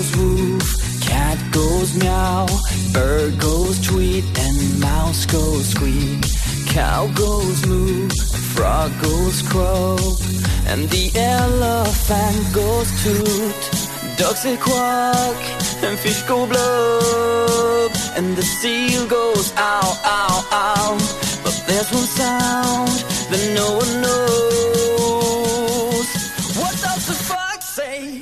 goes woof, cat goes meow, bird goes tweet, and mouse goes squeak. Cow goes moo, frog goes croak, and the elephant goes toot. Ducks say quack, and fish go blub, and the seal goes ow, ow, ow. But there's one sound that no one knows. What does the fox say?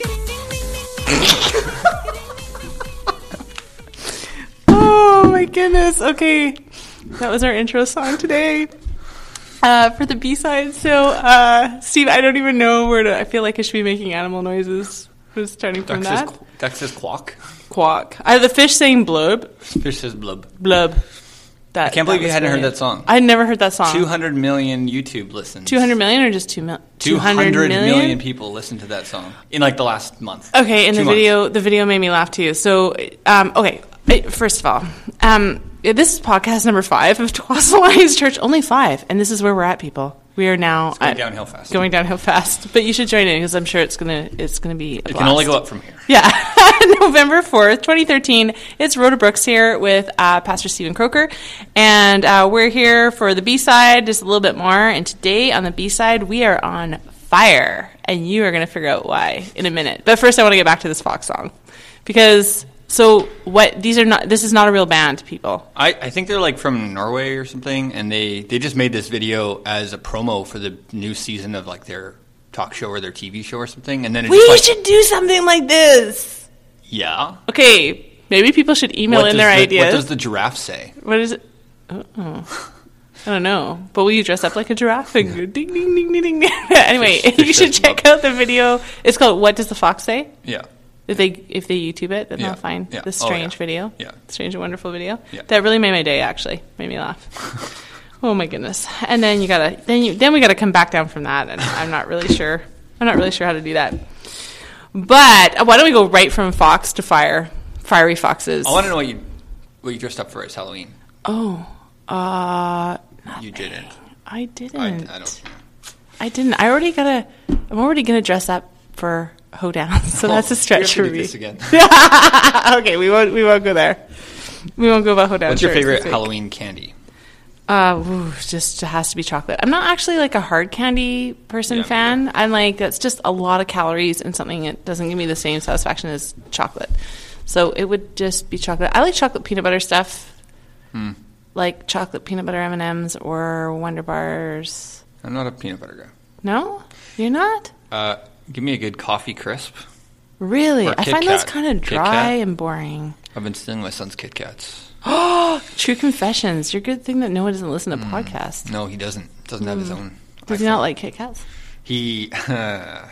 Oh my goodness. Okay. That was our intro song today for the B-side. So, Steve, I don't even know where to... I feel like I should be making animal noises. We're starting from that. Duck says quack. Quack. The fish saying blub. Fish says blub. Blub. I can't believe you hadn't heard that song. I had never heard that song. 200 million YouTube listens. 200 million or just 200 million people listened to that song in like the last month. Okay, and the video made me laugh too. So, okay, first of all, this is podcast number 5 of Tuaslin Alliance Church. Only 5, and this is where we're at, people. We are now going downhill fast. Going downhill fast, but you should join in because I'm sure it's gonna be. It can only go up from here. Yeah, November 4th, 2013. It's Rhoda Brooks here with Pastor Stephen Croker, and we're here for the B-side, just a little bit more. And today on the B-side, we are on fire, and you are going to figure out why in a minute. But first, I want to get back to this Fox song because. So what? This is not a real band, people. I think they're like from Norway or something, and they just made this video as a promo for the new season of like their talk show or their TV show or something. And then we should do something like this. Yeah. Okay. Maybe people should email in their ideas. What does the giraffe say? What is it? I don't know. But will you dress up like a giraffe and go ding ding ding ding ding? Anyway, you should check out the video. It's called "What Does the Fox Say?" Yeah. If they YouTube it, then they'll find this strange video. Yeah. Strange and wonderful video. Yeah. That really made my day, actually. Made me laugh. Oh my goodness. And then we gotta come back down from that, and I'm not really sure how to do that. But why don't we go right from fox to fiery foxes? I want to know what you dressed up for as Halloween. Oh, nothing. You didn't. I didn't. I don't. I didn't. I'm already gonna dress up for hoedown, so that's a stretch for me. This again. Okay, we won't go there. We won't go about hoedown. What's your favorite Halloween candy? Just has to be chocolate. I'm not actually like a hard candy fan. I'm like, that's just a lot of calories and something that doesn't give me the same satisfaction as chocolate. So it would just be chocolate. I like chocolate peanut butter stuff, like chocolate peanut butter M&Ms or Wonder Bars. I'm not a peanut butter guy. No, you're not. Give me a good coffee crisp. Really? I find those Kat. kind of dry and boring. I've been stealing my son's Kit Kats. Oh, true confessions. You're a good thing that Noah doesn't listen to podcasts. No, he doesn't. Doesn't have his own. Does he not like Kit Kats? He does.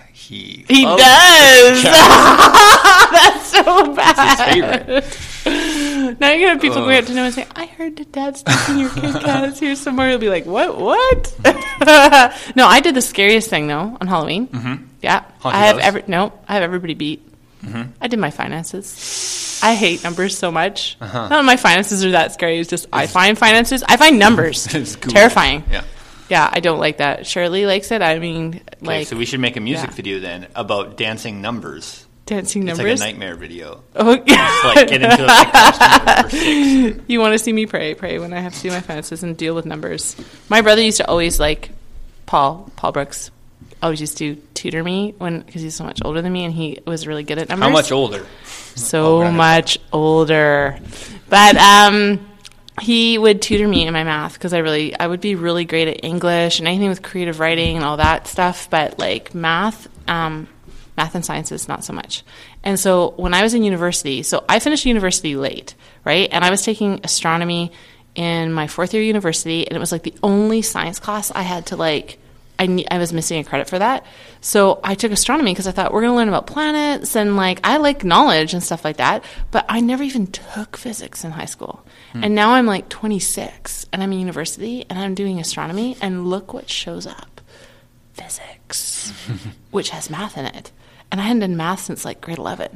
That's so bad. That's his favorite. Now you're gonna have people going up to Noah and say, "I heard that Dad's taking your Kit Kats here somewhere." He'll be like, "What? No, I did the scariest thing though on Halloween. Mm-hmm. Yeah, I have everybody beat. Mm-hmm. I did my finances. I hate numbers so much. None of my finances are that scary. It's just I find finances. I find numbers terrifying. Yeah, I don't like that. Shirley likes it. I mean, so we should make a music video then about dancing numbers. Dancing numbers. It's like a nightmare video. Oh, yeah. Just like get into costume number 6. You want to see me pray when I have to do my finances and deal with numbers. My brother used to always Paul Brooks always used to tutor me because he's so much older than me and he was really good at numbers. How much older? So much older. But he would tutor me in my math because I would be really great at English and anything with creative writing and all that stuff. But like math and sciences, not so much. And so when I was in university, so I finished university late, right? And I was taking astronomy in my 4th year university, and it was like the only science class I had to I was missing a credit for that. So I took astronomy because I thought we're going to learn about planets and I like knowledge and stuff like that. But I never even took physics in high school. And now I'm 26 and I'm in university and I'm doing astronomy and look what shows up. Physics, which has math in it. And I hadn't done math since grade 11.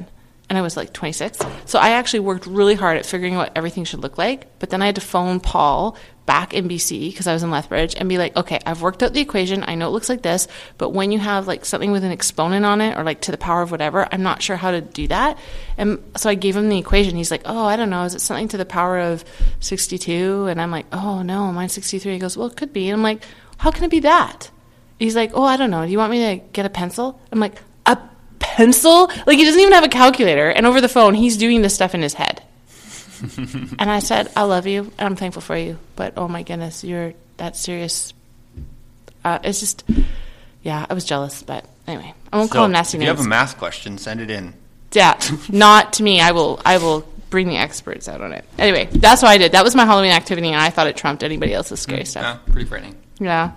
and I was like 26. So I actually worked really hard at figuring out what everything should look like. But then I had to phone Paul back in BC because I was in Lethbridge and be like, okay, I've worked out the equation. I know it looks like this, but when you have like something with an exponent on it or like to the power of whatever, I'm not sure how to do that. And so I gave him the equation. He's like, oh, I don't know. Is it something to the power of 62? And I'm like, oh, no, mine's 63. He goes, well, it could be. And I'm like, how can it be that? He's like, oh, I don't know. Do you want me to get a pencil? I'm like, a pencil? Like, he doesn't even have a calculator. And over the phone, he's doing this stuff in his head. And I said, I love you, and I'm thankful for you. But, oh, my goodness, you're that serious. It's just, yeah, I was jealous. But anyway, I won't call him nasty names. If you have a math question, send it in. Yeah, not to me. I will bring the experts out on it. Anyway, that's what I did. That was my Halloween activity, and I thought it trumped anybody else's scary stuff. Yeah, pretty frightening. Yeah.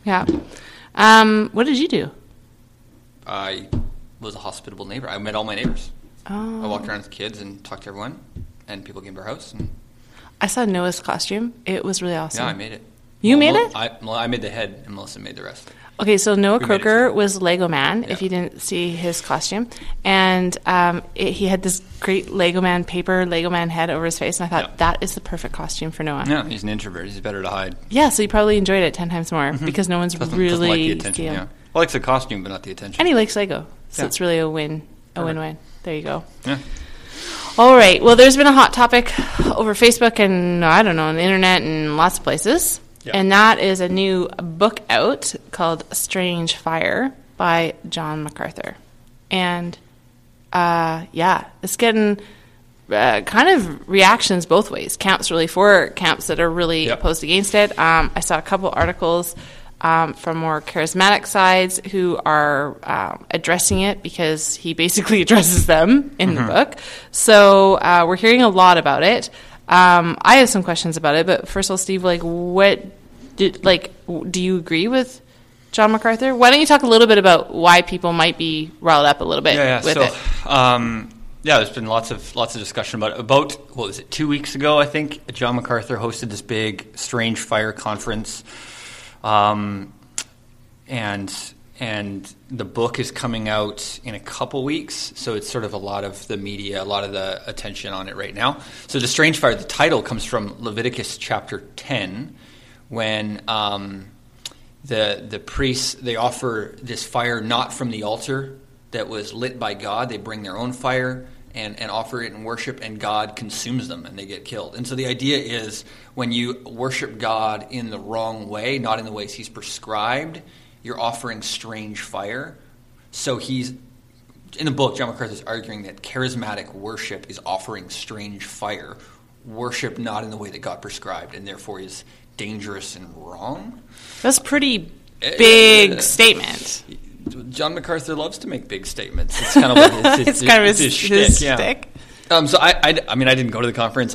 What did you do? I was a hospitable neighbor. I met all my neighbors. Oh. I walked around with kids and talked to everyone, and people came to our house. And I saw Noah's costume. It was really awesome. yeah, I made it. You made it? I made the head, and Melissa made the rest. Okay, so Noah We made it Croker too. was Lego Man, Yeah. if you didn't see his costume. And he had this great Lego Man paper, Lego Man head over his face. And I thought, Yeah. that is the perfect costume for Noah. Yeah, he's an introvert. He's better to hide. Yeah, so he probably enjoyed it 10 times more because no one's Doesn't really like the attention. see him. Yeah, well, likes the costume, but not the attention. And he likes Lego. So Yeah. it's really a win-win. There you go. Yeah. All right. Well, there's been a hot topic over Facebook and, I don't know, on the internet and lots of places. Yeah. And that is a new book out called Strange Fire by John MacArthur. And, it's getting kind of reactions both ways. Camps really for it, camps that are really Yep. opposed against it. I saw a couple articles from more charismatic sides who are addressing it because he basically addresses them in the book. So we're hearing a lot about it. I have some questions about it, but first of all, Steve, do you agree with John MacArthur? Why don't you talk a little bit about why people might be riled up a little bit with it? There's been lots of discussion about it. About, what was it, 2 weeks ago, I think, John MacArthur hosted this big Strange Fire conference. And the book is coming out in a couple weeks, so it's sort of a lot of the media, a lot of the attention on it right now. So the Strange Fire, the title comes from Leviticus chapter 10, when the priests, they offer this fire not from the altar that was lit by God. They bring their own fire and offer it in worship, and God consumes them, and they get killed. And so the idea is when you worship God in the wrong way, not in the ways he's prescribed, you're offering strange fire. So he's, in the book, John MacArthur is arguing that charismatic worship is offering strange fire, worship not in the way that God prescribed, and therefore is dangerous and wrong. That's a pretty big statement. John MacArthur loves to make big statements. It's kind of like It's kind of his shtick. Yeah. shtick. So I didn't go to the conference.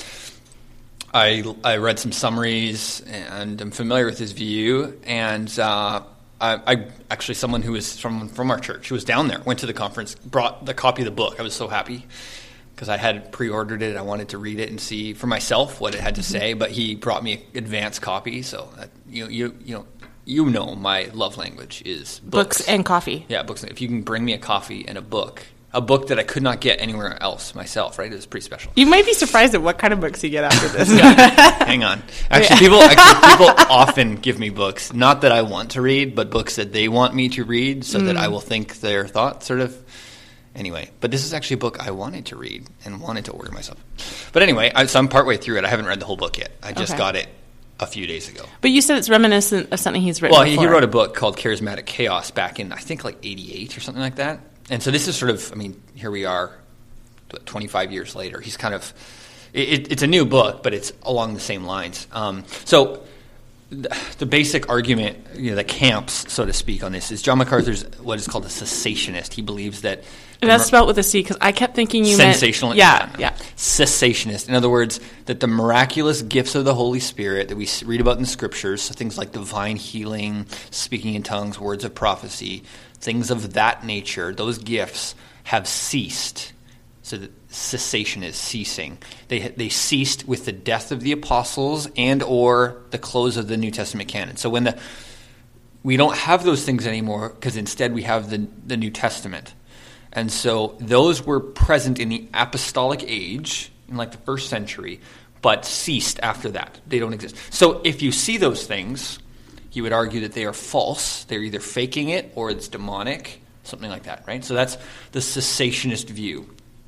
I read some summaries and I'm familiar with his view. And I actually, someone who was from our church who was down there, went to the conference, brought the copy of the book. I was so happy because I had pre-ordered it. I wanted to read it and see for myself what it had to say. But he brought me an advance copy. So you know my love language is books and coffee. Yeah, books. If you can bring me a coffee and a book that I could not get anywhere else myself, right? It was pretty special. You might be surprised at what kind of books you get after this. Hang on. Actually, people often give me books, not that I want to read, but books that they want me to read so that I will think their thoughts, sort of. Anyway, but this is actually a book I wanted to read and wanted to order myself. But anyway, so I'm partway through it. I haven't read the whole book yet. I just got it a few days ago. But you said it's reminiscent of something he's written before. He wrote a book called Charismatic Chaos back in, I think, like 88 or something like that. And so this is sort of, here we are 25 years later. He's kind of, it's a new book, but it's along the same lines. So the basic argument, that camps, so to speak, on this is John MacArthur's what is called a cessationist. He believes that... And that's spelled with a C, because I kept thinking you sensational, meant... Yeah. Cessationist. In other words, that the miraculous gifts of the Holy Spirit that we read about in the Scriptures, so things like divine healing, speaking in tongues, words of prophecy, things of that nature, those gifts have ceased. So that cessation is ceasing. They ceased with the death of the apostles and or the close of the New Testament canon. So when we don't have those things anymore, because instead we have the New Testament. And so those were present in the apostolic age, in like the first century, but ceased after that. They don't exist. So if you see those things, you would argue that they are false. They're either faking it or it's demonic, something like that, right? So that's the cessationist view.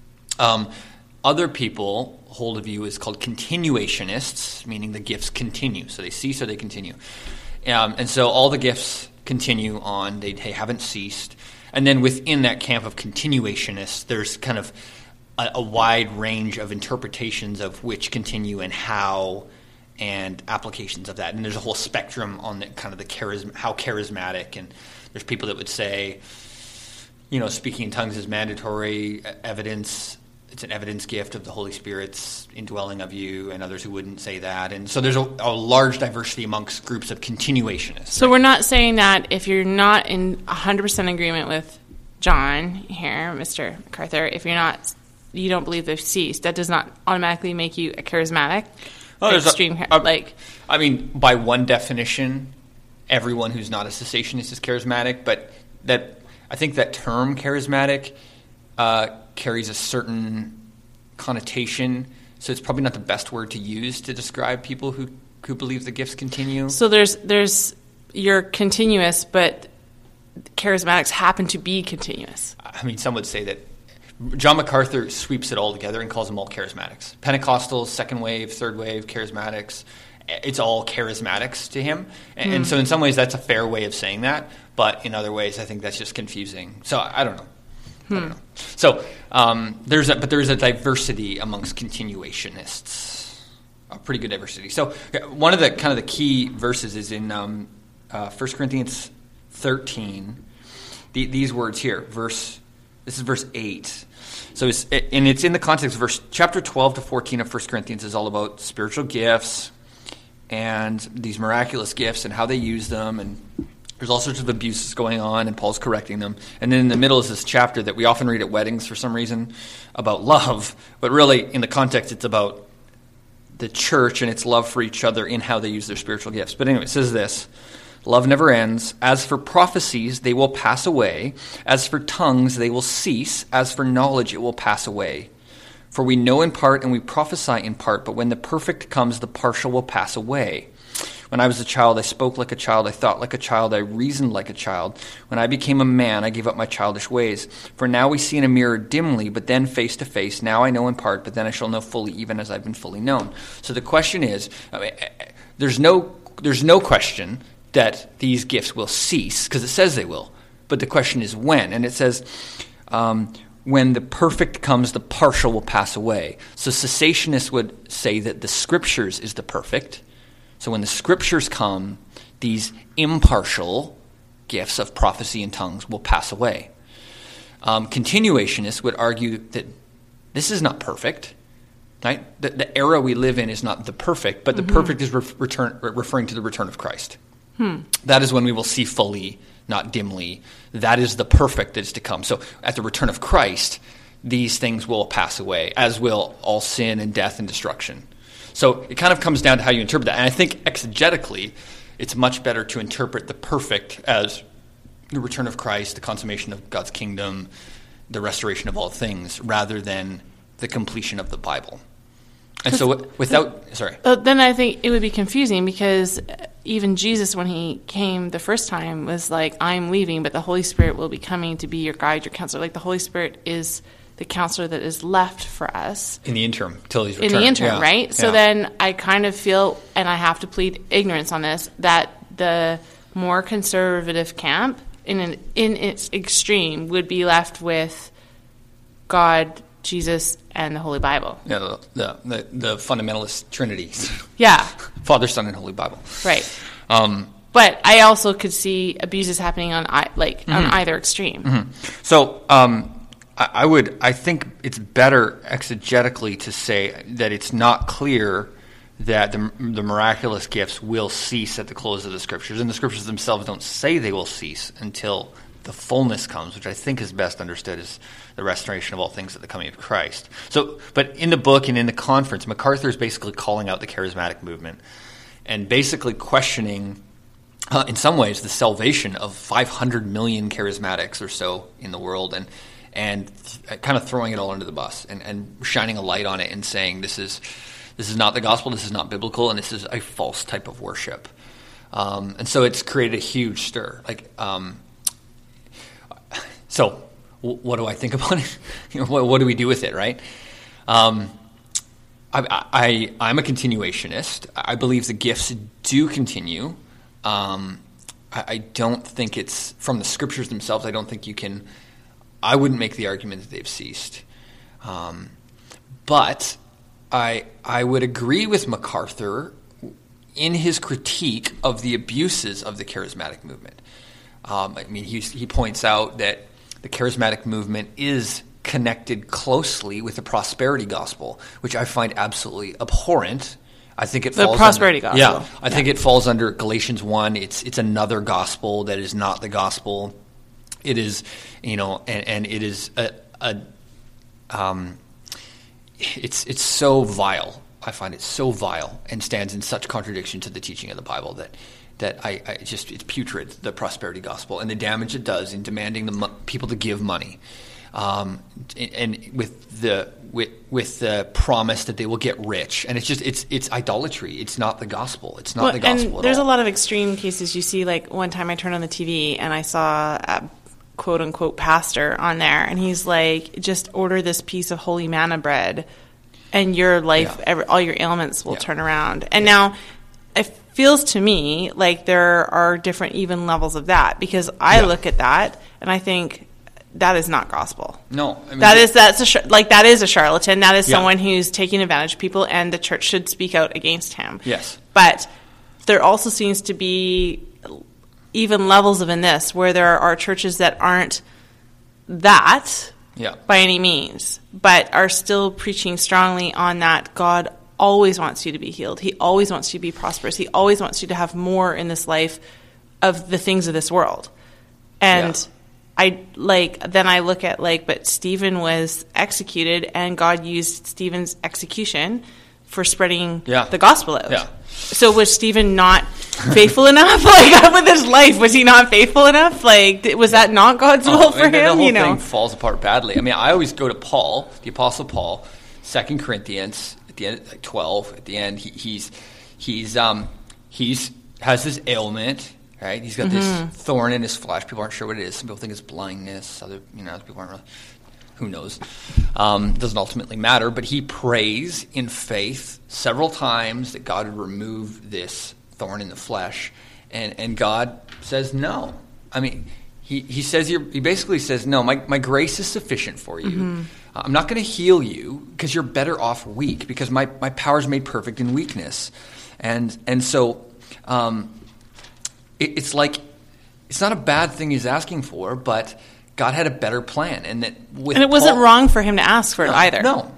Other people hold a view is called continuationists, meaning the gifts continue. So they cease or they continue. And so all the gifts continue on. They haven't ceased. And then within that camp of continuationists, there's kind of a wide range of interpretations of which continue and how, and applications of that. And there's a whole spectrum on the kind of the how charismatic. And there's people that would say, speaking in tongues is mandatory evidence. It's an evidence gift of the Holy Spirit's indwelling of you, and others who wouldn't say that. And so there's a large diversity amongst groups of continuationists. So we're not saying that if you're not in 100% agreement with John here, Mr. MacArthur, if you don't believe they've ceased, that does not automatically make you a charismatic, extreme. By one definition, everyone who's not a cessationist is charismatic, but I think that term charismatic carries a certain connotation, so it's probably not the best word to use to describe people who believe the gifts continue. So you're continuous, but charismatics happen to be continuous. Some would say that John MacArthur sweeps it all together and calls them all charismatics. Pentecostals, second wave, third wave, charismatics. It's all charismatics to him. And so in some ways that's a fair way of saying that, but in other ways I think that's just confusing. So I don't know. So there's a diversity amongst continuationists, a pretty good diversity. So one of the kind of the key verses is in 1 Corinthians 13. These words here, this is verse 8. So it's in the context of chapter 12 to 14 of 1 Corinthians is all about spiritual gifts and these miraculous gifts and how they use them, and there's all sorts of abuses going on, and Paul's correcting them. And then in the middle is this chapter that we often read at weddings for some reason about love, but really in the context it's about the church and its love for each other in how they use their spiritual gifts. But anyway, it says this: love never ends. As for prophecies, they will pass away. As for tongues, they will cease. As for knowledge, it will pass away. For we know in part and we prophesy in part, but when the perfect comes, the partial will pass away. When I was a child, I spoke like a child, I thought like a child, I reasoned like a child. When I became a man, I gave up my childish ways. For now we see in a mirror dimly, but then face to face. Now I know in part, but then I shall know fully, even as I've been fully known. So the question is, there's no question that these gifts will cease, because it says they will. But the question is when. And it says, when the perfect comes, the partial will pass away. So cessationists would say that the Scriptures is the perfect. So when the Scriptures come, these impartial gifts of prophecy and tongues will pass away. Continuationists would argue that this is not perfect. Right? The era we live in is not the perfect, but the perfect is referring to the return of Christ. That is when we will see fully, not dimly. That is the perfect that is to come. So at the return of Christ, these things will pass away, as will all sin and death and destruction. So it kind of comes down to how you interpret that. And I think exegetically, it's much better to interpret the perfect as the return of Christ, the consummation of God's kingdom, the restoration of all things, rather than the completion of the Bible. And so then I think it would be confusing, because even Jesus, when he came the first time, was like, I'm leaving, but the Holy Spirit will be coming to be your guide, your counselor. Like, the Holy Spirit is the counselor that is left for us. In the interim, till he's returned. In the interim, right? So then I kind of feel, and I have to plead ignorance on this, that the more conservative camp, in its extreme, would be left with God, Jesus, and the Holy Bible. Yeah, the fundamentalist Trinity. Yeah. Father, Son, and Holy Bible. Right. But I also could see abuses happening on either extreme. So I think it's better exegetically to say that it's not clear that the miraculous gifts will cease at the close of the Scriptures, and the Scriptures themselves don't say they will cease until the fullness comes, which I think is best understood as the restoration of all things at the coming of Christ. So, but in the book and in the conference, MacArthur is basically calling out the charismatic movement and basically questioning, in some ways, the salvation of 500 million charismatics or so in the world, and kind of throwing it all under the bus and shining a light on it and saying this is not the gospel, this is not biblical, and this is a false type of worship. And so it's created a huge stir. So what do I think about it? What do we do with it, right? I'm a continuationist. I believe the gifts do continue. I don't think it's from the scriptures themselves. I don't think I wouldn't make the argument that they've ceased. But I would agree with MacArthur in his critique of the abuses of the charismatic movement. He points out that the charismatic movement is connected closely with the prosperity gospel, which I find absolutely abhorrent. I think it falls the prosperity gospel. Yeah, I think it falls under Galatians 1. It's another gospel that is not the gospel. It is, and it is it's so vile. I find it so vile and stands in such contradiction to the teaching of the Bible that it's putrid, the prosperity gospel, and the damage it does in demanding people to give money, and with the promise that they will get rich, and it's idolatry. It's not the gospel. It's not the gospel. And there's a lot of extreme cases. You see, like one time I turned on the TV and I saw a quote unquote pastor on there, and he's like, "Just order this piece of holy manna bread, and your life, all your ailments will turn around." And now it feels to me like there are different even levels of that, because I look at that and I think that is not gospel. No, that is a charlatan. That is someone who's taking advantage of people, and the church should speak out against him. Yes, but there also seems to be even levels of in this where there are churches that aren't that by any means, but are still preaching strongly on that God always wants you to be healed. He always wants you to be prosperous. He always wants you to have more in this life of the things of this world. And then I look at but Stephen was executed, and God used Stephen's execution for spreading the gospel out. Yeah. So was Stephen not faithful enough? With his life, was he not faithful enough? Was that not God's will for him? The whole thing falls apart badly. I always go to Paul, the Apostle Paul, 2 Corinthians, at the end, 12. At the end, he's has this ailment, right? He's got this thorn in his flesh. People aren't sure what it is. Some people think it's blindness. Other people aren't really. Who knows? Doesn't ultimately matter. But he prays in faith several times that God would remove this thorn in the flesh, and God says no. He basically says no. My grace is sufficient for you. Mm-hmm. I'm not going to heal you because you're better off weak, because my power is made perfect in weakness, and so it's not a bad thing he's asking for, but God had a better plan, and it wasn't wrong for him to ask for it either. No.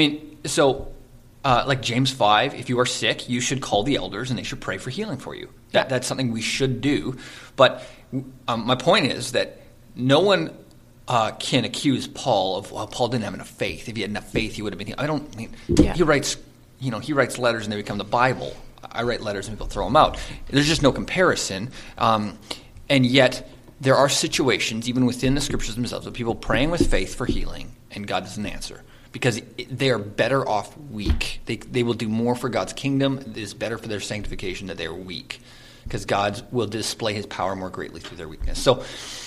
Like James 5, if you are sick, you should call the elders, and they should pray for healing for you. That's something we should do. But my point is that no one can accuse Paul of, well, Paul didn't have enough faith. If he had enough faith, he would have been healed. He writes letters and they become the Bible. I write letters and people throw them out. There's just no comparison. And yet there are situations, even within the scriptures themselves, of people praying with faith for healing, and God doesn't answer, because they are better off weak. They will do more for God's kingdom. It is better for their sanctification that they are weak, because God will display his power more greatly through their weakness. So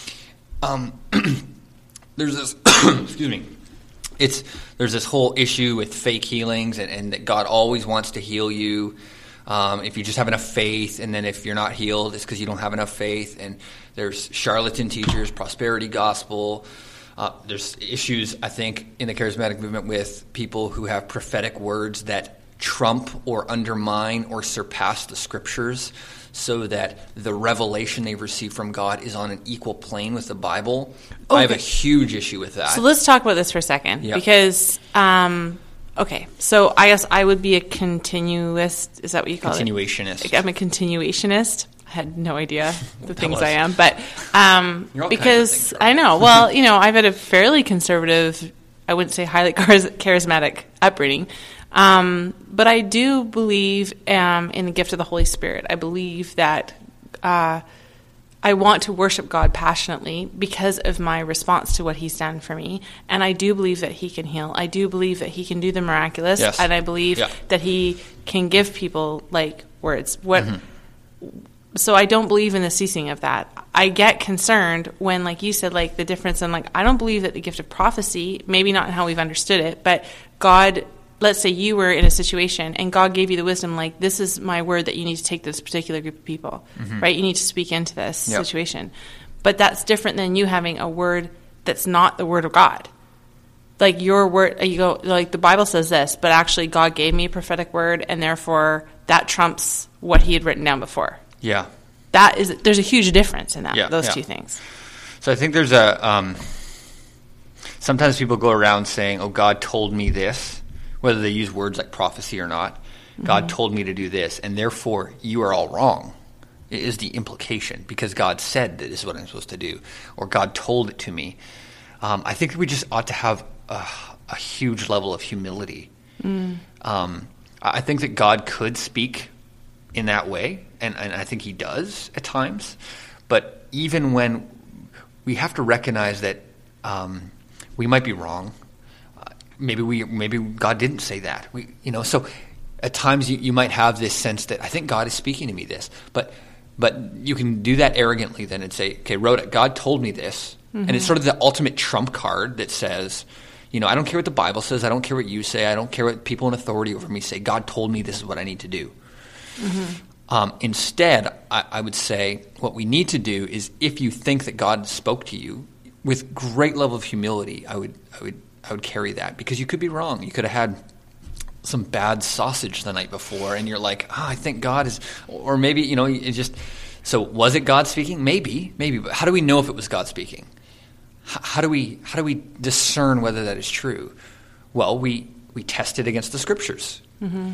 there's this excuse me. There's this whole issue with fake healings, and that God always wants to heal you if you just have enough faith, and then if you're not healed, it's because you don't have enough faith. And there's charlatan teachers, prosperity gospel. There's issues, I think, in the charismatic movement with people who have prophetic words that trump or undermine or surpass the scriptures, so that the revelation they've received from God is on an equal plane with the Bible. Okay. I have a huge issue with that. So let's talk about this for a second, because, so I guess I would be a continuist. Is that what you call it? Continuationist. I'm a continuationist. I had no idea the things I am, but because I know, well, I've had a fairly conservative, I wouldn't say highly charismatic upbringing. But I do believe in the gift of the Holy Spirit. I believe that I want to worship God passionately because of my response to what he's done for me. And I do believe that he can heal. I do believe that he can do the miraculous. Yes. And I believe that he can give people like words. So I don't believe in the ceasing of that. I get concerned when, like you said, like the difference in like, I don't believe that the gift of prophecy, maybe not in how we've understood it, but God, let's say you were in a situation and God gave you the wisdom, like, this is my word that you need to take to this particular group of people, right? You need to speak into this situation. But that's different than you having a word that's not the word of God. Like your word, you go, like the Bible says this, but actually God gave me a prophetic word and therefore that trumps what he had written down before. Yeah. There's a huge difference in that, those two things. So I think there's sometimes people go around saying, oh, God told me this, whether they use words like prophecy or not. God told me to do this, and therefore you are all wrong, is the implication, because God said that this is what I'm supposed to do, or God told it to me. I think we just ought to have a huge level of humility. I think that God could speak in that way, and I think he does at times. But even when we have to recognize that we might be wrong, maybe God didn't say that. So at times you might have this sense that I think God is speaking to me this, but you can do that arrogantly then and say, okay, Rhoda, God told me this, and it's sort of the ultimate trump card that says, I don't care what the Bible says, I don't care what you say, I don't care what people in authority over me say. God told me this is what I need to do. Instead, I would say what we need to do is, if you think that God spoke to you, with great level of humility, I would carry that, because you could be wrong. You could have had some bad sausage the night before, and you're like, I think God is, or maybe it just. So was it God speaking? Maybe. But how do we know if it was God speaking? How do we discern whether that is true? Well, we test it against the Scriptures.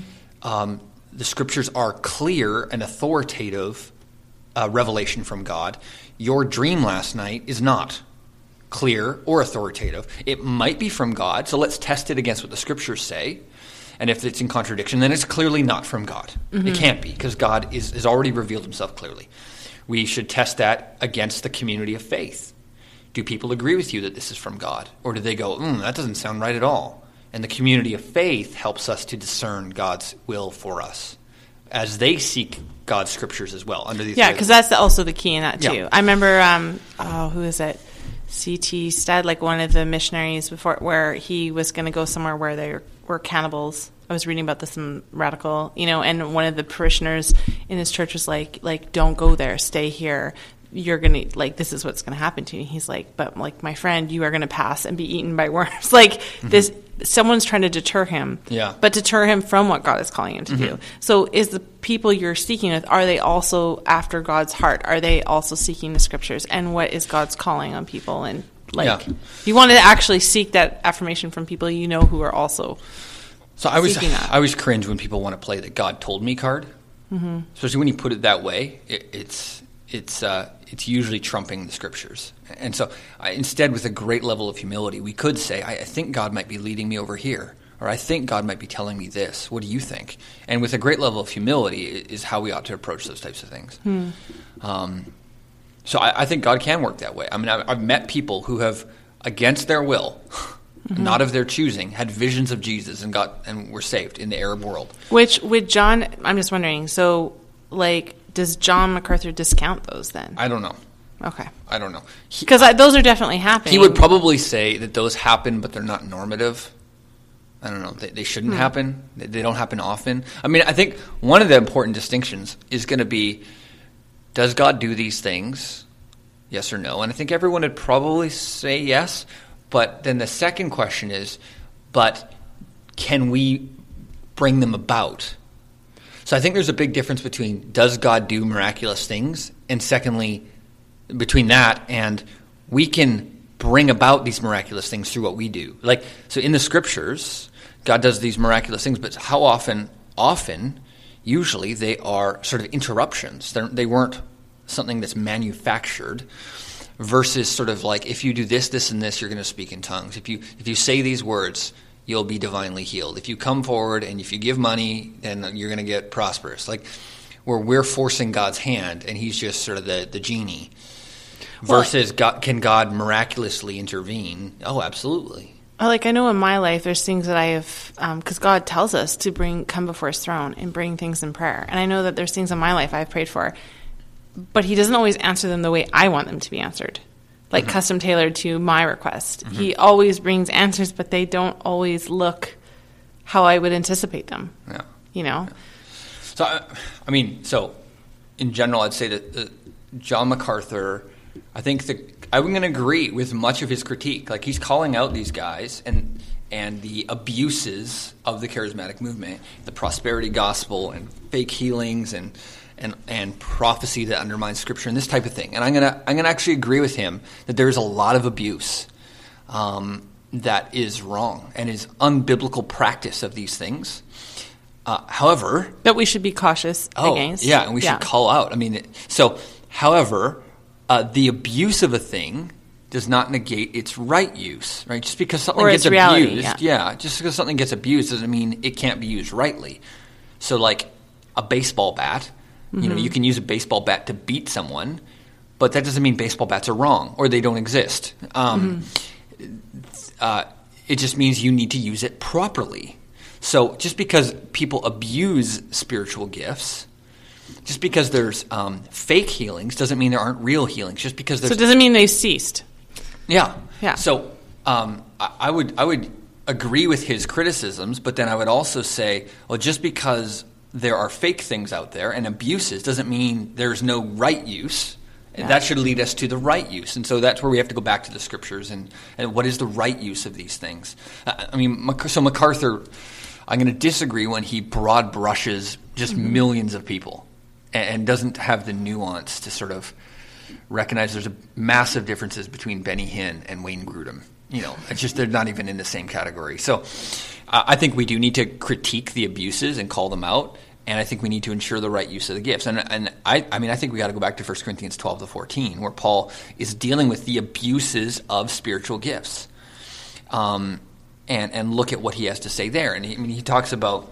The Scriptures are clear and authoritative revelation from God. Your dream last night is not clear or authoritative. It might be from God, so let's test it against what the Scriptures say. And if it's in contradiction, then it's clearly not from God. It can't be, because God has already revealed himself clearly. We should test that against the community of faith. Do people agree with you that this is from God? Or do they go, that doesn't sound right at all? And the community of faith helps us to discern God's will for us as they seek God's Scriptures as well. Because that's also the key in that too. Yeah. I remember, who is it? C.T. Stead, like one of the missionaries before, where he was going to go somewhere where they were cannibals. I was reading about this in Radical, and one of the parishioners in his church was like, don't go there, stay here. You're going to, this is what's going to happen to you. He's like, but my friend, you are going to pass and be eaten by worms. This, someone's trying to deter him, but deter him from what God is calling him to do. So is the people you're speaking with, are they also after God's heart? Are they also seeking the Scriptures? And what is God's calling on people? And you want to actually seek that affirmation from people who are also seeking that. I always cringe when people want to play the God told me card, especially when you put it that way. It's usually trumping the Scriptures. And so instead, with a great level of humility, we could say, I think God might be leading me over here, or I think God might be telling me this. What do you think? And with a great level of humility is how we ought to approach those types of things. So I think God can work that way. I mean, I've met people who have, against their will, not of their choosing, had visions of Jesus and were saved in the Arab world. Which, with John, I'm just wondering, so, does John MacArthur discount those then? I don't know. Okay. I don't know. Because those are definitely happening. He would probably say that those happen, but they're not normative. I don't know. They shouldn't happen. They don't happen often. I mean, I think one of the important distinctions is going to be, does God do these things? Yes or no? And I think everyone would probably say yes. But then the second question is, but can we bring them about? So I think there's a big difference between, does God do miraculous things? And secondly, between that and we can bring about these miraculous things through what we do. So in the Scriptures, God does these miraculous things, but how often, usually they are sort of interruptions. They weren't something that's manufactured, versus sort of if you do this, this, and this, you're going to speak in tongues. If you say these words, you'll be divinely healed. If you come forward and if you give money, then you're going to get prosperous. where we're forcing God's hand and he's just sort of the genie. Versus, can God miraculously intervene? Oh, absolutely. Like, I know in my life, there's things that I have, because God tells us to come before his throne and bring things in prayer. And I know that there's things in my life I've prayed for, but he doesn't always answer them the way I want them to be answered, like custom tailored to my request. He always brings answers, but they don't always look how I would anticipate them. Yeah. You know? So, I mean, in general, I'd say that John MacArthur, I think I'm going to agree with much of his critique. Like, he's calling out these guys and the abuses of the charismatic movement, the prosperity gospel and fake healings and prophecy that undermines Scripture and this type of thing. And I'm gonna actually agree with him that there's a lot of abuse that is wrong and is unbiblical practice of these things. However, that we should be cautious against. Yeah, and we should call out. I mean, however, the abuse of a thing does not negate its right use, right? Just because something gets abused, just because something gets abused doesn't mean it can't be used rightly. So, like a baseball bat, you can use a baseball bat to beat someone, but that doesn't mean baseball bats are wrong or they don't exist. It just means you need to use it properly. So, just because people abuse spiritual gifts, just because there's fake healings doesn't mean there aren't real healings. Just because there's... So it doesn't mean they've ceased. Yeah. Yeah. So I would agree with his criticisms, but then I would also say, well, just because there are fake things out there and abuses doesn't mean there's no right use. Yeah. That should lead us to the right use. And so that's where we have to go back to the Scriptures and what is the right use of these things. I mean, so MacArthur, I'm going to disagree when he broad brushes just millions of people and doesn't have the nuance to sort of recognize there's massive differences between Benny Hinn and Wayne Grudem. It's just they're not even in the same category. So I think we do need to critique the abuses and call them out, and I think we need to ensure the right use of the gifts. And I think we got to go back to 1 Corinthians 12-14, where Paul is dealing with the abuses of spiritual gifts, and look at what he has to say there. And he talks about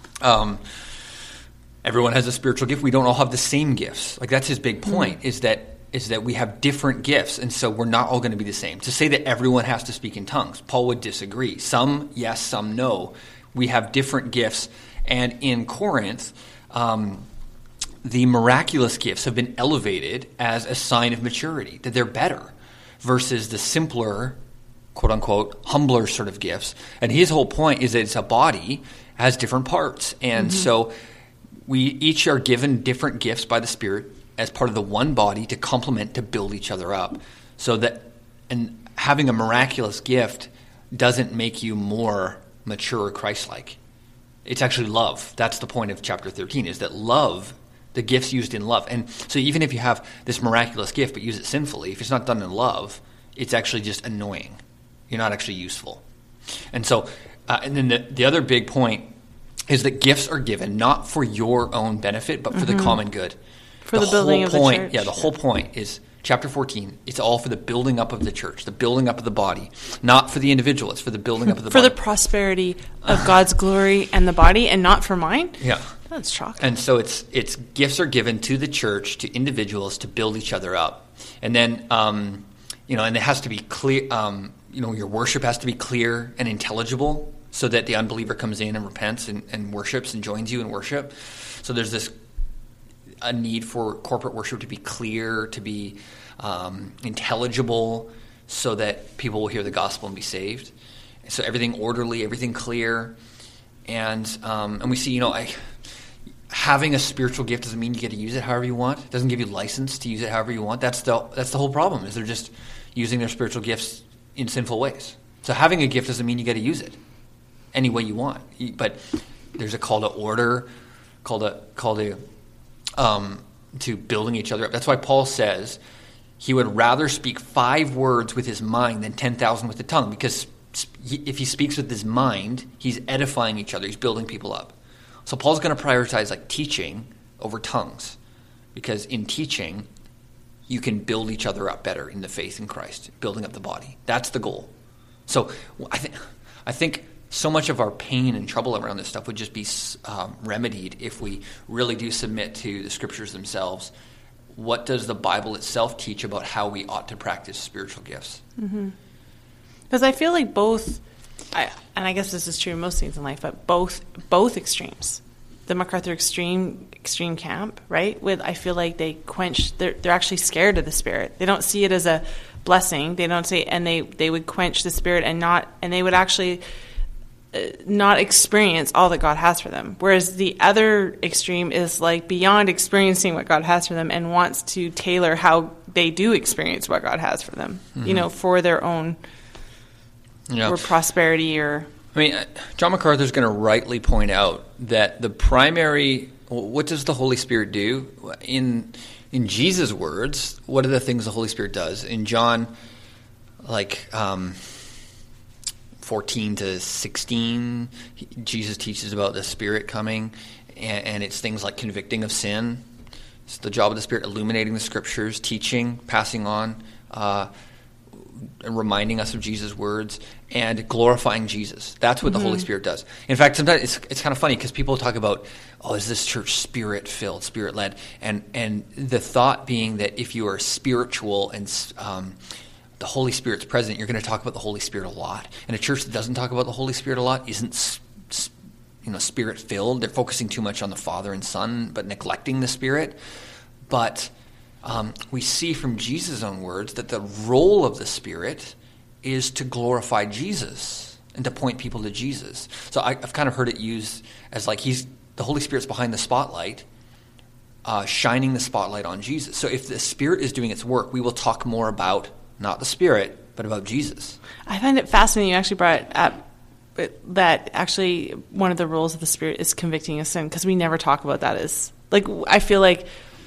everyone has a spiritual gift. We don't all have the same gifts. Like, that's his big point, is that we have different gifts, and so we're not all going to be the same. To say that everyone has to speak in tongues, Paul would disagree. Some yes, some no. We have different gifts, and in Corinth, the miraculous gifts have been elevated as a sign of maturity, that they're better, versus the simpler, quote-unquote, humbler sort of gifts. And his whole point is that it's a body, has different parts, and so we each are given different gifts by the Spirit as part of the one body to complement, to build each other up. So that, and having a miraculous gift doesn't make you more mature or Christ-like. It's actually love. That's the point of chapter 13, is that love, the gifts used in love. And so even if you have this miraculous gift but use it sinfully, if it's not done in love, it's actually just annoying. You're not actually useful. And so, and then the other big point is that gifts are given not for your own benefit, but for the common good. For the building of the church. Yeah, the whole point is chapter 14. It's all for the building up of the church, the building up of the body. Not for the individual. It's for the building up of the body. For the prosperity of God's glory and the body, and not for mine? Yeah. That's shocking. And so it's gifts are given to the church, to individuals, to build each other up. And then, and it has to be clear, your worship has to be clear and intelligible so that the unbeliever comes in and repents and worships and joins you in worship. So there's a need for corporate worship to be clear, to be intelligible, so that people will hear the gospel and be saved. So everything orderly, everything clear, and we see, having a spiritual gift doesn't mean you get to use it however you want. It doesn't give you license to use it however you want. That's the whole problem, is they're just using their spiritual gifts in sinful ways. So having a gift doesn't mean you get to use it any way you want. But there's a call to order, call to building each other up. That's why Paul says he would rather speak 5 words with his mind than 10,000 with the tongue, because if he speaks with his mind, he's edifying each other. He's building people up. So Paul's going to prioritize teaching over tongues, because in teaching, you can build each other up better in the faith in Christ, building up the body. That's the goal. So I think so much of our pain and trouble around this stuff would just be remedied if we really do submit to the scriptures themselves. What does the Bible itself teach about how we ought to practice spiritual gifts? Because I feel like both, and I guess this is true in most things in life, but both extremes, the MacArthur extreme camp, right? I feel like they quench. They're actually scared of the Spirit. They don't see it as a blessing. They don't say, and they would quench the Spirit and they would actually not experience all that God has for them. Whereas the other extreme is like beyond experiencing what God has for them and wants to tailor how they do experience what God has for them, for their own or prosperity or... I mean, John MacArthur is going to rightly point out that the primary... What does the Holy Spirit do? In Jesus' words, what are the things the Holy Spirit does? In John, 14 to 16, Jesus teaches about the Spirit coming, and it's things like convicting of sin. It's the job of the Spirit, illuminating the Scriptures, teaching, passing on, and reminding us of Jesus' words, and glorifying Jesus. That's what the Holy Spirit does. In fact, sometimes it's kind of funny because people talk about, is this church Spirit-filled, Spirit-led? And the thought being that if you are spiritual and the Holy Spirit's present, you're going to talk about the Holy Spirit a lot. And a church that doesn't talk about the Holy Spirit a lot isn't Spirit-filled. They're focusing too much on the Father and Son, but neglecting the Spirit. But we see from Jesus' own words that the role of the Spirit is to glorify Jesus and to point people to Jesus. So I've kind of heard it used as like the Holy Spirit's behind the spotlight, shining the spotlight on Jesus. So if the Spirit is doing its work, we will talk more about not the Spirit, but about Jesus. I find it fascinating you actually brought up that actually one of the roles of the Spirit is convicting of sin, because we never talk about that as, I feel like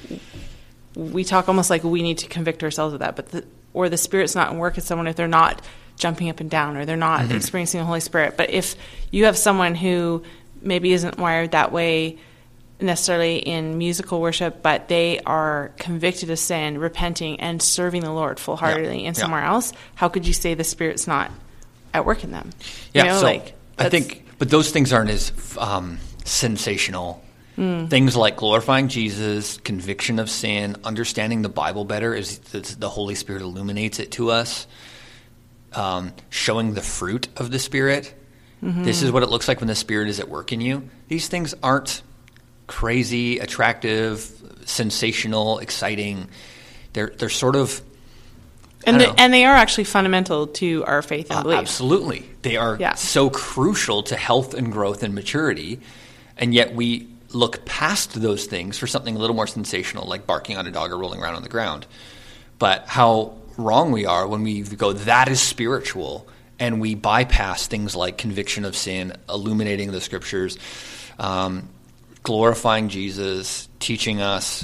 we talk almost like we need to convict ourselves of that, but the Spirit's not in work in someone if they're not jumping up and down or they're not experiencing the Holy Spirit. But if you have someone who maybe isn't wired that way necessarily in musical worship, but they are convicted of sin, repenting, and serving the Lord full-heartedly in somewhere else, how could you say the Spirit's not at work in them? I think, but those things aren't as sensational. Things like glorifying Jesus, conviction of sin, understanding the Bible better as the Holy Spirit illuminates it to us, showing the fruit of the Spirit. This is what it looks like when the Spirit is at work in you. These things aren't crazy, attractive, sensational, exciting. They're sort of... And they are actually fundamental to our faith and belief. Absolutely. They are so crucial to health and growth and maturity, and yet we look past those things for something a little more sensational, like barking on a dog or rolling around on the ground. But how wrong we are when we go, that is spiritual, and we bypass things like conviction of sin, illuminating the Scriptures, glorifying Jesus, teaching us,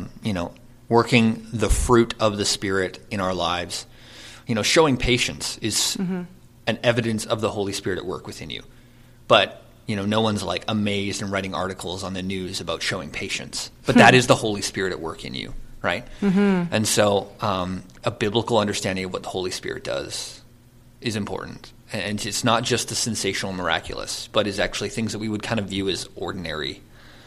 working the fruit of the Spirit in our lives. Showing patience is an evidence of the Holy Spirit at work within you. But no one's amazed and writing articles on the news about showing patience. But that is the Holy Spirit at work in you, right? And so a biblical understanding of what the Holy Spirit does is important. And it's not just the sensational and miraculous, but is actually things that we would kind of view as ordinary.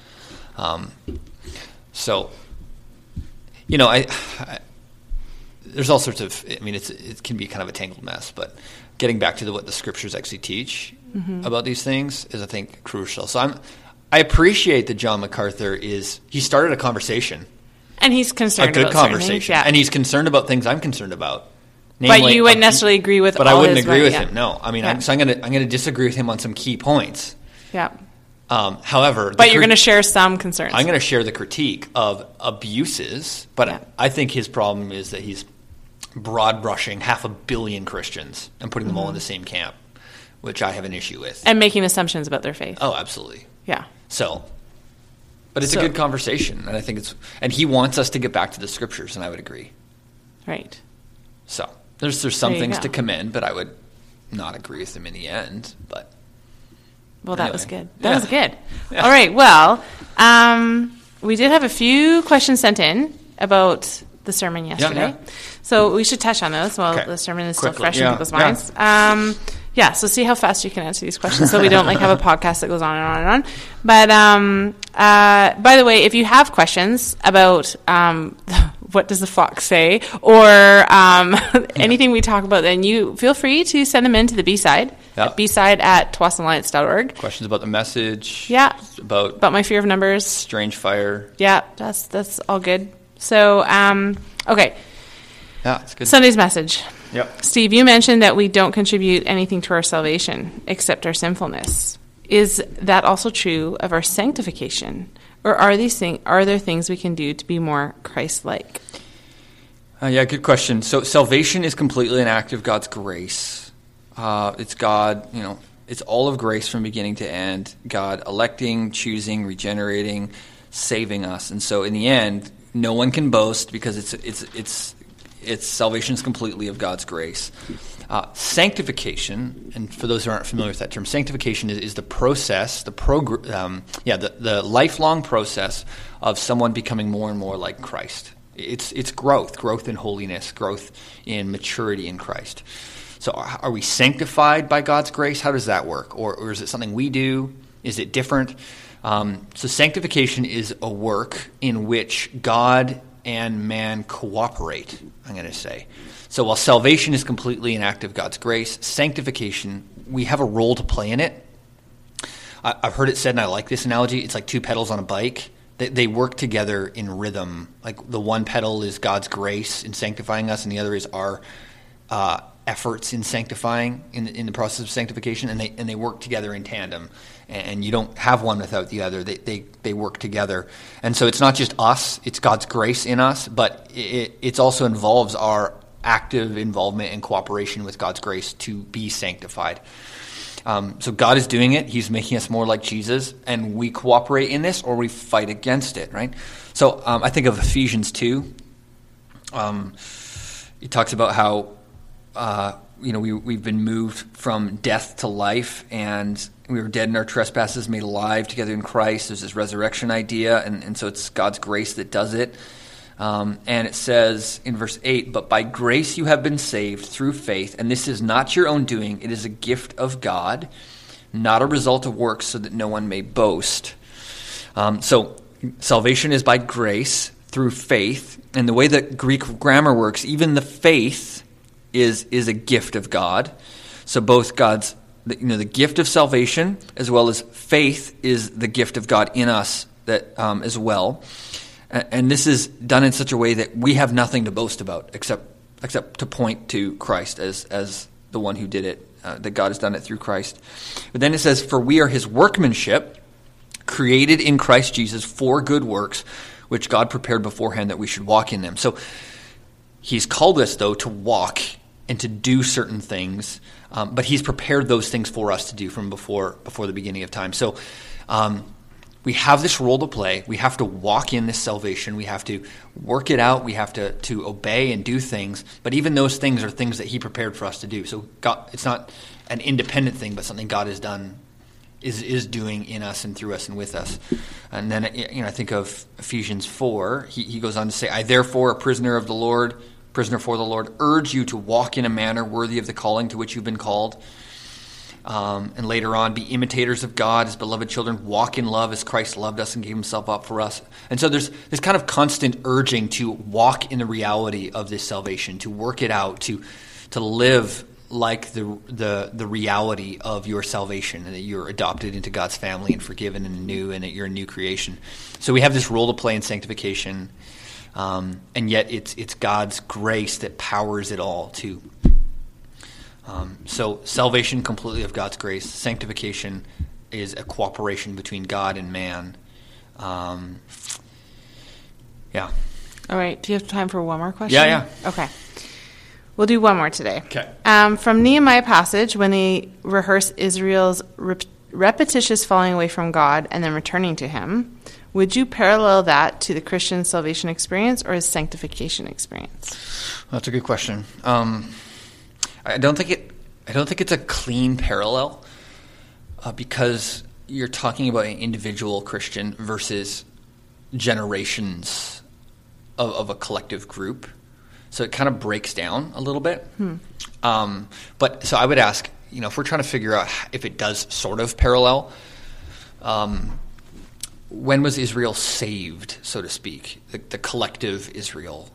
There's all sorts of, it can be kind of a tangled mess, but getting back to what the Scriptures actually teach about these things is, I think, crucial. So I appreciate that John MacArthur he started a conversation. And he's concerned about a good conversation. Things, and he's concerned about things I'm concerned about. Namely, but you wouldn't necessarily agree with but all I wouldn't his agree with right, him, no. I'm going to disagree with him on some key points. Yeah. However... But you're going to share some concerns. I'm going to share the critique of abuses, but I think his problem is that he's broad brushing 500 million Christians and putting them all in the same camp, which I have an issue with. And making assumptions about their faith. Oh, absolutely. Yeah. But it's a good conversation, and I think and he wants us to get back to the Scriptures, and I would agree. Right. So there's some things to commend, but I would not agree with him in the end, but... Well, that was good. That was good. Yeah. All right. Well, we did have a few questions sent in about the sermon yesterday. So we should touch on those while the sermon is still fresh in people's minds. Yeah, so see how fast you can answer these questions so we don't like have a podcast that goes on and on and on. But by the way, if you have questions about what does the fox say or anything we talk about, then you feel free to send them in to the B-side, at bside@tsawwassen.org. Questions about the message. Yeah. About my fear of numbers. Strange Fire. Yeah, that's all good. So, okay. Yeah, it's good. Sunday's message. Yep. Steve, you mentioned that we don't contribute anything to our salvation except our sinfulness. Is that also true of our sanctification? Or are there things we can do to be more Christ-like? Yeah, good question. So salvation is completely an act of God's grace. It's God, it's all of grace from beginning to end. God electing, choosing, regenerating, saving us. And so in the end, no one can boast because it's salvation is completely of God's grace. Sanctification, and for those who aren't familiar with that term, sanctification is the process, the lifelong process of someone becoming more and more like Christ. It's growth in holiness, growth in maturity in Christ. So are we sanctified by God's grace? How does that work? Or is it something we do? Is it different? So sanctification is a work in which God and man cooperate, I'm going to say. So while salvation is completely an act of God's grace, sanctification, we have a role to play in it. I've heard it said, and I like this analogy, it's like two pedals on a bike. They work together in rhythm. Like the one pedal is God's grace in sanctifying us, and the other is our efforts in sanctifying, in the process of sanctification, and they work together in tandem. And you don't have one without the other. They work together. And so it's not just us, it's God's grace in us, but it also involves our active involvement and cooperation with God's grace to be sanctified. So God is doing it. He's making us more like Jesus, and we cooperate in this or we fight against it, right? So I think of Ephesians 2. It talks about how we've been moved from death to life, and we were dead in our trespasses, made alive together in Christ. There's this resurrection idea, and so it's God's grace that does it. And it says in verse 8, "But by grace you have been saved through faith, and this is not your own doing. It is a gift of God, not a result of works, so that no one may boast." So salvation is by grace through faith, and the way that Greek grammar works, even the faith is a gift of God. So both God's, the gift of salvation as well as faith is the gift of God in us that as well. And this is done in such a way that we have nothing to boast about except to point to Christ as the one who did it, that God has done it through Christ. But then it says, "For we are his workmanship, created in Christ Jesus for good works, which God prepared beforehand that we should walk in them." So he's called us, though, to walk and to do certain things, but he's prepared those things for us to do from before the beginning of time. So we have this role to play. We have to walk in this salvation. We have to work it out. We have to obey and do things. But even those things are things that he prepared for us to do. So God, it's not an independent thing, but something God has done, is doing in us and through us and with us. And then I think of Ephesians 4. He goes on to say, "I therefore, a prisoner for the Lord, urge you to walk in a manner worthy of the calling to which you've been called." And later on, "Be imitators of God as beloved children, walk in love as Christ loved us and gave himself up for us." And so there's this kind of constant urging to walk in the reality of this salvation, to work it out, to live like the reality of your salvation, and that you're adopted into God's family and forgiven and new, and that you're a new creation. So we have this role to play in sanctification, and yet it's God's grace that powers it all too. So salvation completely of God's grace. Sanctification is a cooperation between God and man. Yeah. All right. Do you have time for one more question? Yeah. Okay. We'll do one more today. Okay. From Nehemiah passage, when they rehearse Israel's repetitious falling away from God and then returning to him, would you parallel that to the Christian salvation experience or his sanctification experience? That's a good question. I don't think it's a clean parallel because you're talking about an individual Christian versus generations of a collective group. So it kind of breaks down a little bit. But so I would ask, if we're trying to figure out if it does sort of parallel, when was Israel saved, so to speak, the collective Israel?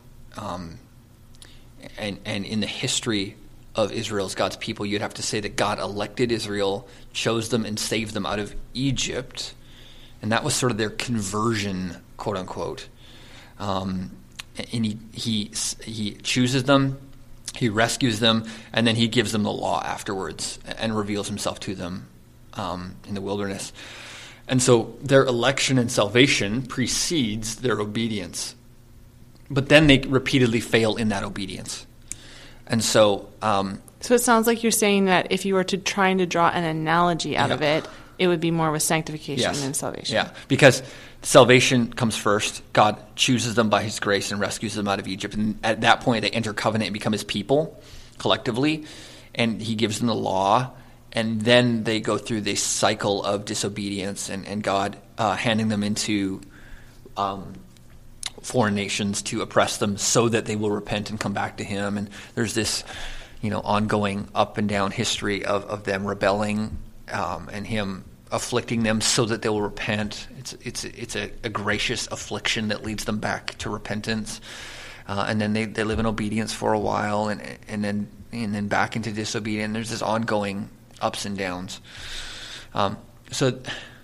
And in the history of Israel as God's people, you'd have to say that God elected Israel, chose them, and saved them out of Egypt. And that was sort of their conversion, quote unquote. And he chooses them, he rescues them, and then he gives them the law afterwards and reveals himself to them in the wilderness. And so their election and salvation precedes their obedience. But then they repeatedly fail in that obedience. And so... so it sounds like you're saying that if you were trying to draw an analogy out of it, it would be more with sanctification than salvation. Yeah, because salvation comes first. God chooses them by his grace and rescues them out of Egypt. And at that point, they enter covenant and become his people collectively. And he gives them the law. And then they go through this cycle of disobedience and God handing them into foreign nations to oppress them so that they will repent and come back to him. And there's this, ongoing up and down history of them rebelling and him afflicting them so that they will repent. It's a gracious affliction that leads them back to repentance. And then they live in obedience for a while and then back into disobedience. There's this ongoing ups and downs. So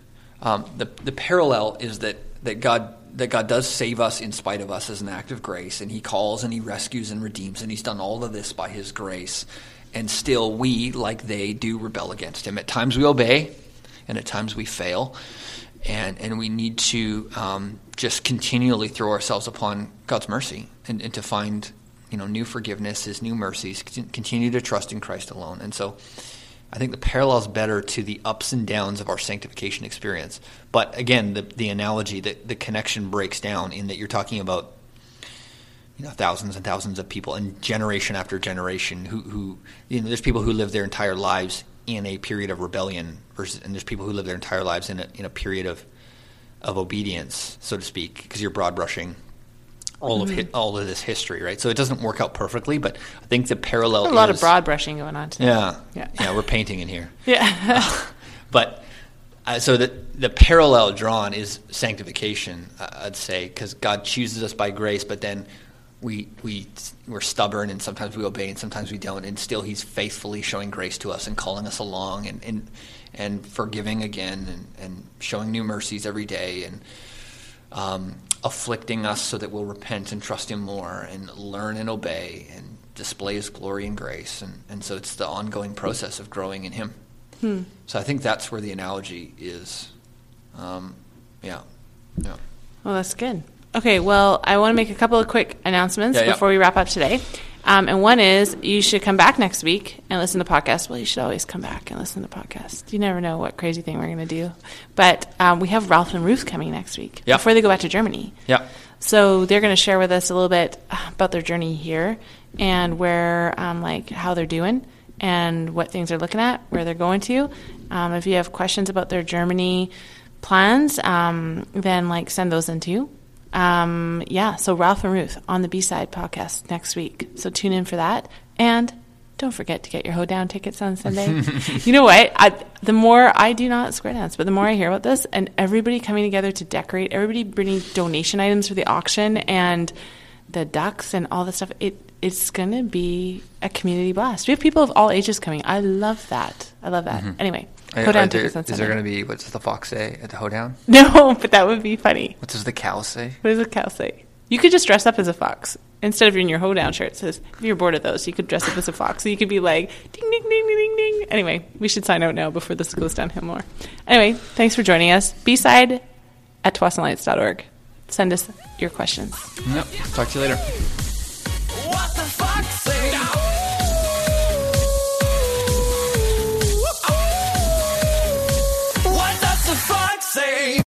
the parallel is that God does save us in spite of us as an act of grace, and he calls and he rescues and redeems, and he's done all of this by his grace. And still we, like they, do rebel against him. At times we obey, and at times we fail. And we need to just continually throw ourselves upon God's mercy and to find new forgiveness, his new mercies, continue to trust in Christ alone. And so I think the parallel is better to the ups and downs of our sanctification experience. But again, the analogy, the connection breaks down in that you're talking about thousands and thousands of people and generation after generation who there's people who live their entire lives in a period of rebellion and there's people who live their entire lives in a period of obedience, so to speak, because you're broad brushing all of this history, right? So it doesn't work out perfectly, but I think the parallel is... a lot of broad brushing going on today. Yeah, we're painting in here. Yeah. But so the parallel drawn is sanctification, I'd say, because God chooses us by grace, but then we're stubborn, and sometimes we obey, and sometimes we don't, and still he's faithfully showing grace to us and calling us along and forgiving again and showing new mercies every day and afflicting us so that we'll repent and trust him more and learn and obey and display his glory and grace. And so it's the ongoing process of growing in him. So I think that's where the analogy is. Yeah. Well, that's good. Okay, well, I want to make a couple of quick announcements before we wrap up today. And one is you should come back next week and listen to the podcast. Well, you should always come back and listen to the podcast. You never know what crazy thing we're going to do. But we have Ralph and Ruth coming next week before they go back to Germany. Yeah. So they're going to share with us a little bit about their journey here and where, how they're doing and what things they're looking at, where they're going to. If you have questions about their Germany plans, then send those in too. So Ralph and Ruth on the B-Side podcast next week. So tune in for that. And don't forget to get your Hoedown tickets on Sunday. You know what? The more I do not square dance, but the more I hear about this and everybody coming together to decorate, everybody bringing donation items for the auction and the ducks and all the stuff, it's going to be a community blast. We have people of all ages coming. I love that. Mm-hmm. Anyway. Hoedown tickets on Sunday. Is there going to be, what does the fox say at the Hoedown? No, but that would be funny. What does the cow say? What does the cow say? You could just dress up as a fox. Instead of in your Hoedown shirt, it says, if you're bored of those, you could dress up as a fox. So you could be like, ding, ding, ding, ding, ding, ding. Anyway, we should sign out now before this goes downhill more. Anyway, thanks for joining us. B-Side at twasandlights.org. Send us your questions. Yep. Talk to you later.